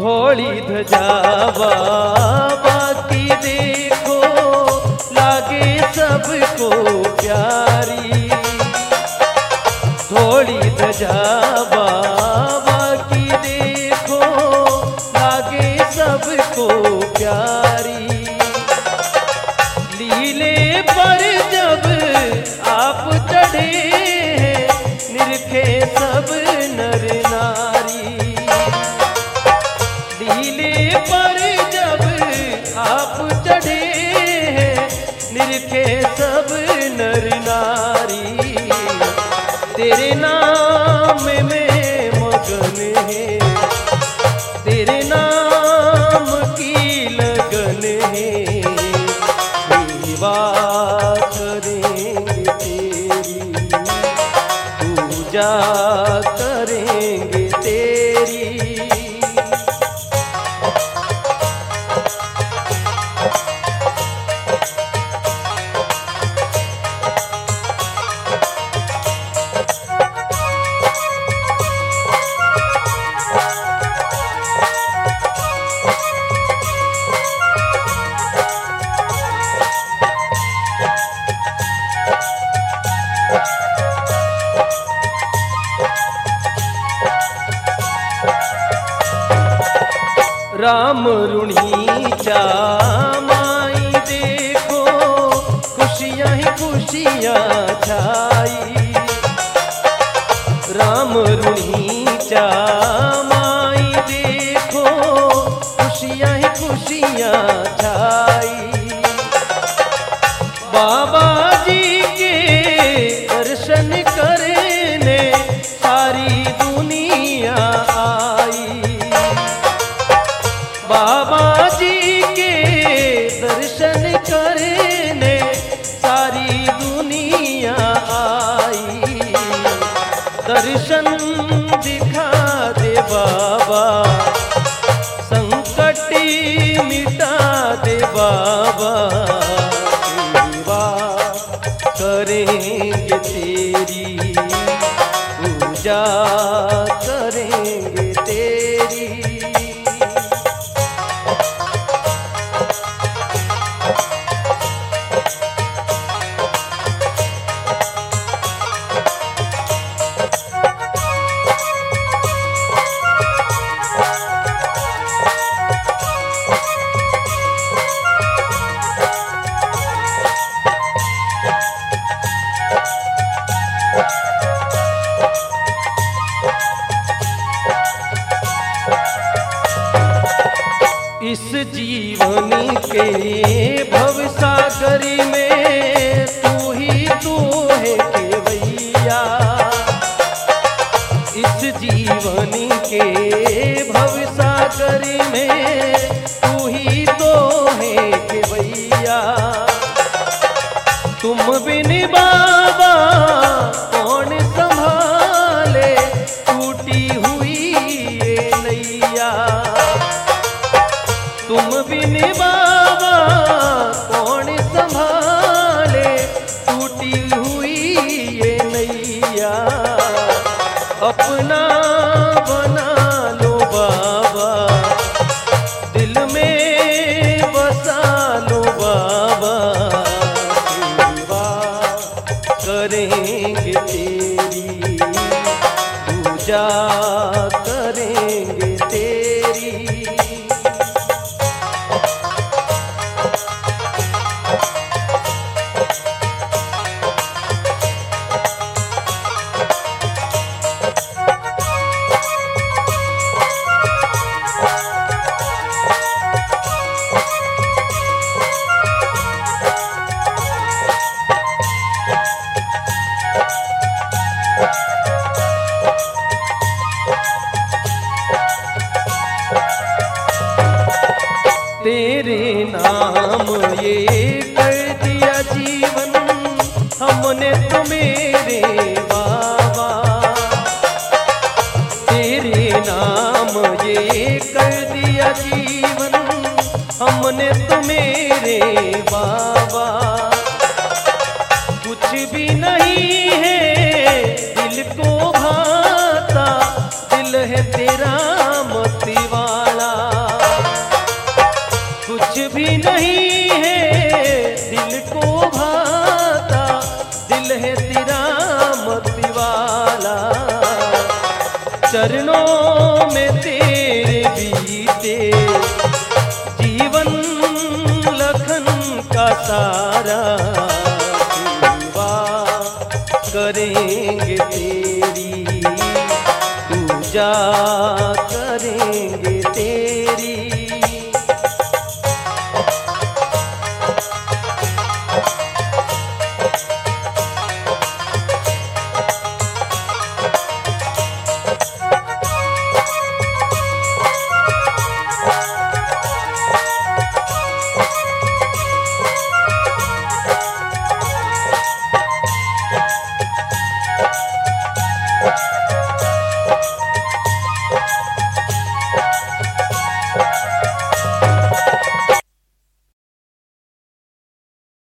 थोड़ी ध्वजा बाबा की देखो लागे सबको प्यारी। थोड़ी ध्वजा बाबा की देखो लागे सबको प्यारी। लीले पर जब आप चढ़े निरखे सब नर नारी। लीले पर जब आप चढ़े निरखे सब नर नारी। तेरे नाम में मगन है, तेरे नाम की लगन है। सेवा करेंगे तेरी, पूजा करेंगे तेरी। राम रुणीचा माई देखो खुशियां ही खुशियां छाई। राम रुणीचा माई देखो खुशियां ही खुशियां छाई। बाबा जी के दर्शन करने सारी दुनिया आई। बाबा जी के दर्शन करने सारी दुनिया आई। दर्शन दिखा दे बाबा, संकट मिटा दे बाबा। सेवा करेंगे तेरी, पूजा करेंगे तेरी। इस जीवन के भवसागर में तू ही तू है केवैया। इस जीवन के भवसागर में तू ही तो है केवैया। तुम बिन बाबा कौन संभाले टूटी हुई ये नैया। तुम बिन बाबा कौन संभाले टूटी हुई ये नैया। अपना बना लो बाबा, दिल में बसा लो बाबा। सेवा करेंगे तेरी, पूजा करेंगे तेरी। तेरे नाम ये कर दिया जीवन हमने तो मेरे बाबा। तेरे नाम ये कर दिया जीवन हमने तो मेरे बाबा। कुछ भी नहीं है दिल को भाता, दिल है तेरा मोती वाला। जा।